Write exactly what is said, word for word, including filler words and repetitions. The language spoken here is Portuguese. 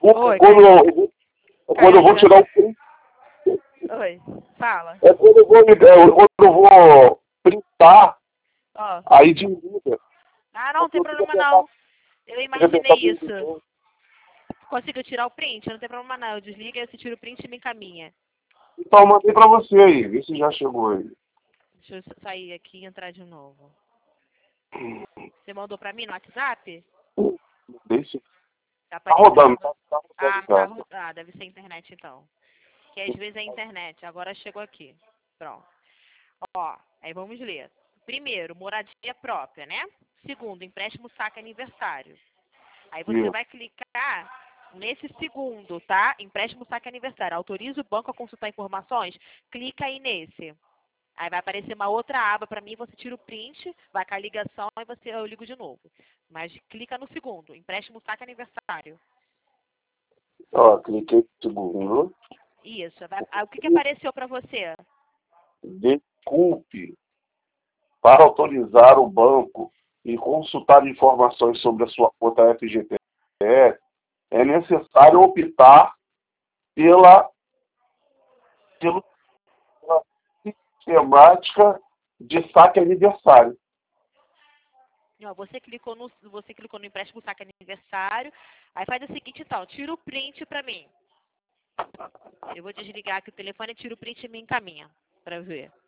Oi, quando, eu, quando eu vou tirar o print. Oi, fala. É quando eu vou ligar, quando eu vou printar, Ó. aí desliga. Ah, não, não tem problema não. Eu imaginei isso. Conseguiu tirar o print? Não tem problema não. Eu desligo, aí você tira o print e me encaminha. Então eu mandei pra você aí, vê se já chegou aí. Deixa eu sair aqui e entrar de novo. Você mandou pra mim no WhatsApp? Deixa. Tá, Tá rodando, tá, tá ah, rodando. tá, ah, deve ser internet então. Que às vezes é internet. Agora chegou aqui. Pronto. Ó, aí vamos ler. Primeiro, moradia própria, né? Segundo, empréstimo saque aniversário. Aí você Isso. vai clicar nesse segundo, tá? Empréstimo saque aniversário. Autoriza o banco a consultar informações? Clica aí nesse. Aí vai aparecer uma outra aba para mim, você tira o print, vai com a ligação e você, eu ligo de novo. Mas clica no segundo, empréstimo saque aniversário. Ó, cliquei no segundo. Isso. Vai, aí, o que, que apareceu para você? Desculpe. Para autorizar o banco e consultar informações sobre a sua conta F G T S, é necessário optar pela, pela sistemática de saque aniversário. Ó, você clicou no você clicou no empréstimo saque aniversário. Aí faz o seguinte então, tira o print para mim. Eu vou desligar aqui o telefone, tira o print e me encaminha para ver.